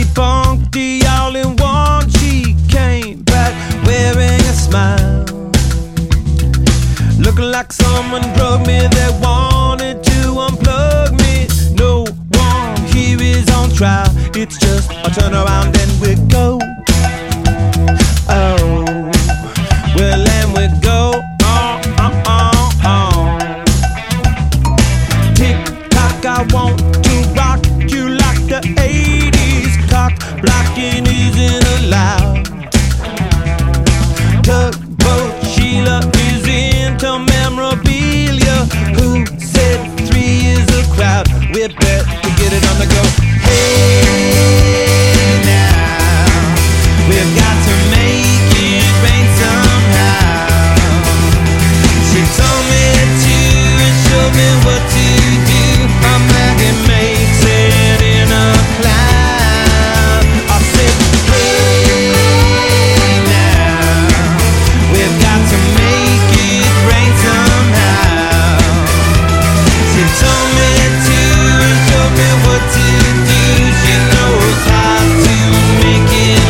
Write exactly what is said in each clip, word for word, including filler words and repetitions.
funky all in one. She came back wearing a smile, looking like someone drugged me. They wanted to unplug me. No one here is on trial. It's just a turn around and we go. Oh, well, and we go on, on, on, on. Tick tock, I want to rock you like the eighties. Cock blocking isn't allowed. Tugboat Sheila is into memorabilia. Who said three is a crowd? We better get it on the go. Hey now, we've got to make it rain somehow. She told me to and showed me what to do. A maggot makes it in a cloud. I said, hey now, we've got to make it rain somehow. She told me to and showed me what to do. She knows how to make it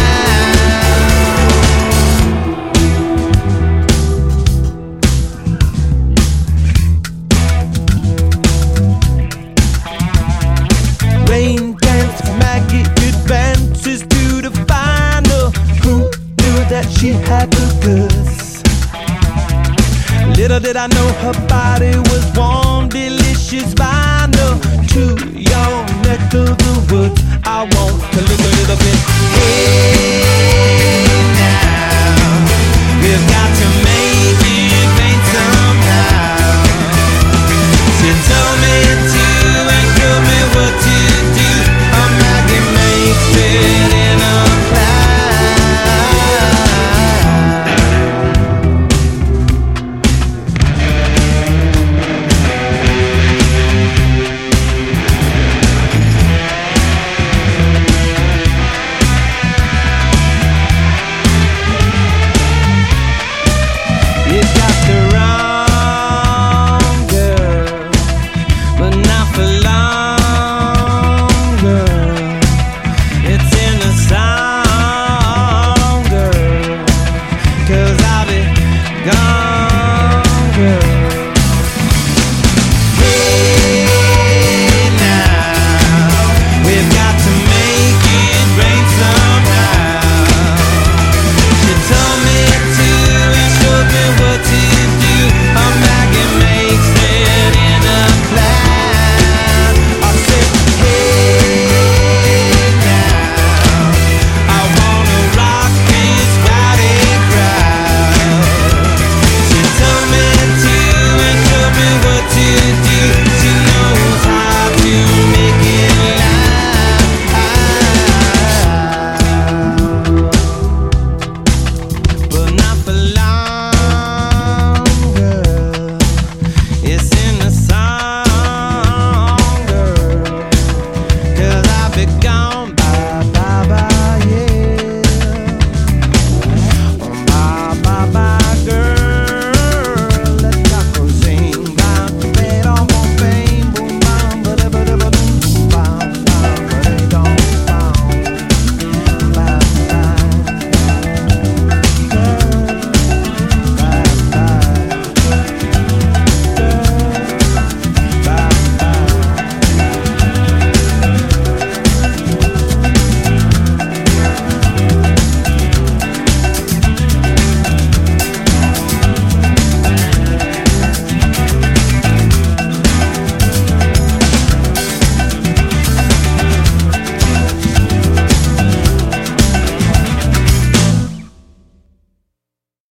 loud. Rain dance, Maggie advances to the final. Who knew that she had the goods? Little did I know her body was warm, delicious vinyl. To your neck of the woods, I want to look a little bit. Hey now, we've got to make it rain somehow. She told me to and showed me what to do. A maggot makes it in a You got the wrong girl, but not for long, girl. It's in the song, girl, 'cause I'll be gone, girl.